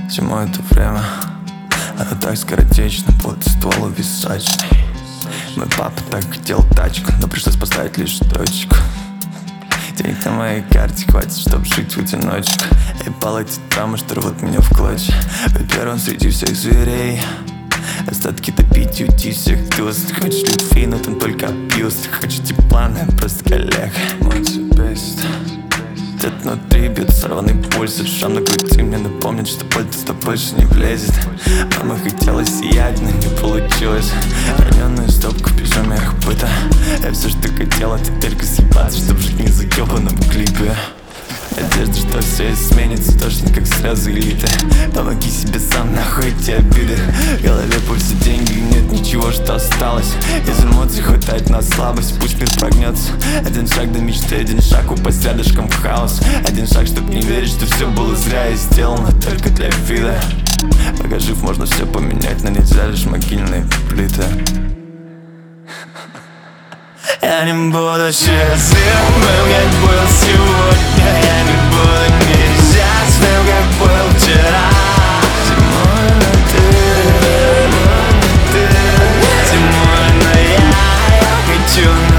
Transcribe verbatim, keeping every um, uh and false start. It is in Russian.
Зимой это время, оно так скоротечно, под ствол височный. Мой папа так хотел тачку, но пришлось поставить лишь точку. Денег на моей карте хватит, чтоб жить в одиночку. И полотить травмы, что рвут меня в клочья. Быть первым среди всех зверей, остатки топить и уйти всех туз. Ты хочешь любви, но там только абьюз. Ты хочешь тепла, но я просто коллега. Мой бесит. Где-то внутри бьет сорванный пульс. И шрам на груди мне напомнит, что боль-то больше не влезет. Мама хотела сиять, но не получилось. Раненую стопку в пижаме быта. Я все, что хотела, теперь съебаться, чтоб жить не за ебаном клипе. Надежда, что все изменится, точно как сразу элита. Помоги себе сам, нахуй эти обиды. В голове пульсы, деньги, нет ничего, что осталось. Из эмоций хватает на слабость, пусть мир прогнется. Один шаг до мечты, один шаг упасть рядышком в хаос. Один шаг, чтоб не верить, что все было зря и сделано только для вида. Пока жив, можно все поменять, но нельзя лишь могильные плиты. Я не буду счастливым, как был сегодня. Я не буду несчастным, как был вчера. Зимой на ты, зимой на ты, зимой на я. Я хочу